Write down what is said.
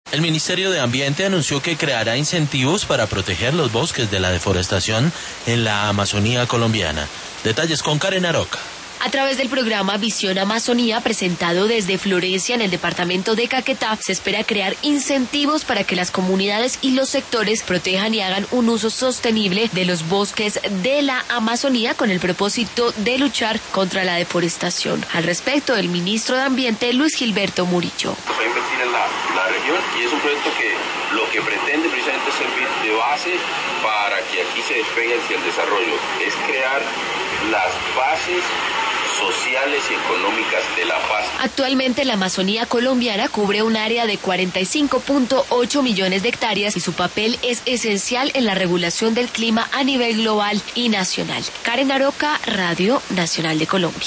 El Ministerio de Ambiente anunció que creará incentivos para proteger los bosques de la deforestación en la Amazonía colombiana. Detalles con Karen Aroca. A través del programa Visión Amazonía, presentado desde Florencia en el departamento de Caquetá, se espera crear incentivos para que las comunidades y los sectores protejan y hagan un uso sostenible de los bosques de la Amazonía con el propósito de luchar contra la deforestación. Al respecto, el ministro de Ambiente, Luis Gilberto Murillo. Se va a invertir en la región y es un proyecto que lo que pretende precisamente es servir de base para que aquí se despegue hacia el desarrollo, es crear las bases sociales y económicas de la paz. Actualmente la Amazonía colombiana cubre un área de 45.8 millones de hectáreas y su papel es esencial en la regulación del clima a nivel global y nacional. Karen Aroca, Radio Nacional de Colombia.